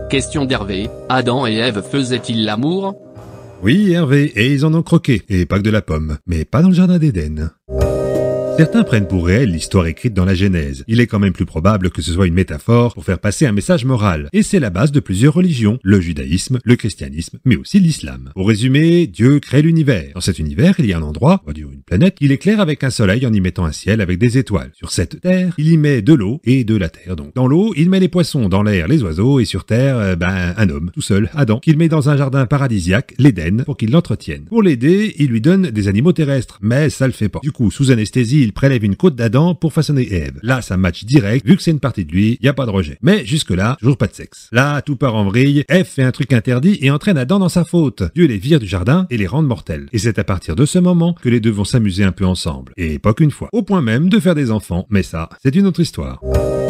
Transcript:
Question d'Hervé, Adam et Ève faisaient-ils l'amour? Oui, Hervé, et ils en ont croqué, et pas que de la pomme, mais pas dans le jardin d'Éden. Certains prennent pour réelle l'histoire écrite dans la Genèse. Il est quand même plus probable que ce soit une métaphore pour faire passer un message moral. Et c'est la base de plusieurs religions, le judaïsme, le christianisme, mais aussi l'islam. Pour résumer, Dieu crée l'univers. Dans cet univers, il y a un endroit, on va dire une planète, qu'il éclaire avec un soleil en y mettant un ciel avec des étoiles. Sur cette terre, il y met de l'eau et de la terre donc. Dans l'eau, il met les poissons, dans l'air, les oiseaux, et sur terre, un homme, tout seul, Adam, qu'il met dans un jardin paradisiaque, l'Éden, pour qu'il l'entretienne. Pour l'aider, il lui donne des animaux terrestres, mais ça le fait pas. Du coup, sous anesthésie, il prélève une côte d'Adam pour façonner Ève. Là, ça match direct, vu que c'est une partie de lui, y a pas de rejet. Mais jusque-là, toujours pas de sexe. Là, tout part en vrille, Ève fait un truc interdit et entraîne Adam dans sa faute. Dieu les vire du jardin et les rend mortels. Et c'est à partir de ce moment que les deux vont s'amuser un peu ensemble. Et pas qu'une fois. Au point même de faire des enfants, mais ça, c'est une autre histoire.